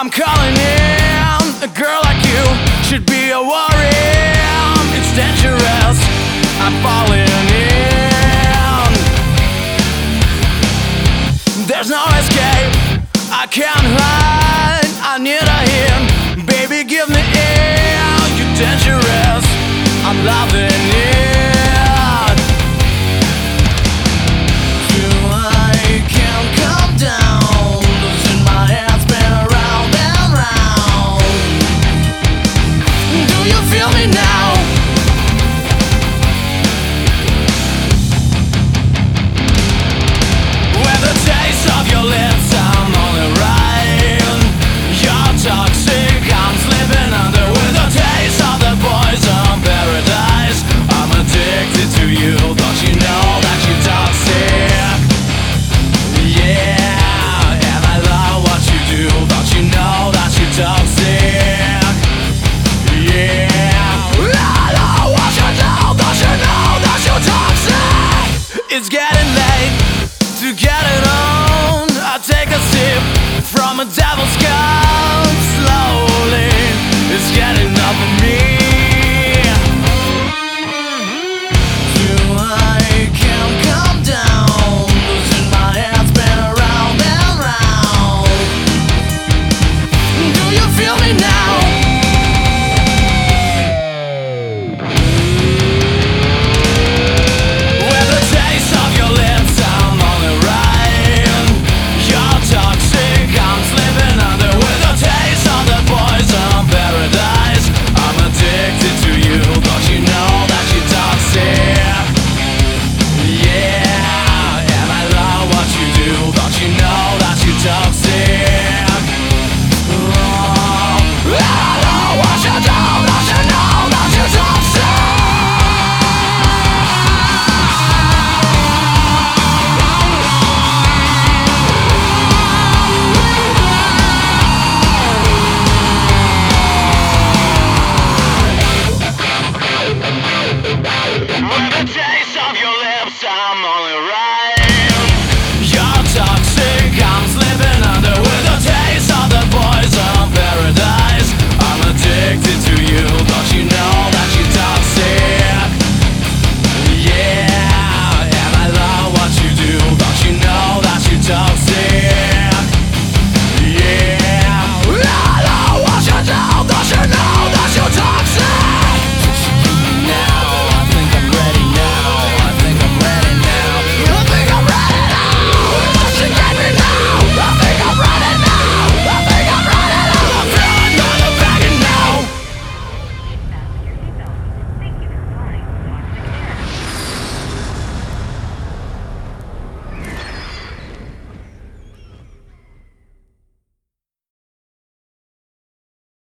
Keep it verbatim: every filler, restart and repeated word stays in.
I'm calling in. A girl like you should be a worry. It's dangerous, I'm falling in. There's no escape, I can't hide, I need a hint. Baby, give me in. You're dangerous, I'm loving it. I can't come down, losing my head, spin around and round. Do you feel me now? With the taste of your lips, I'm only right. You're toxic, I'm slipping under. With the taste of the poison paradise, I'm addicted to you. Don't you know that you're toxic? It's getting late to get it on. I take a sip from a devil's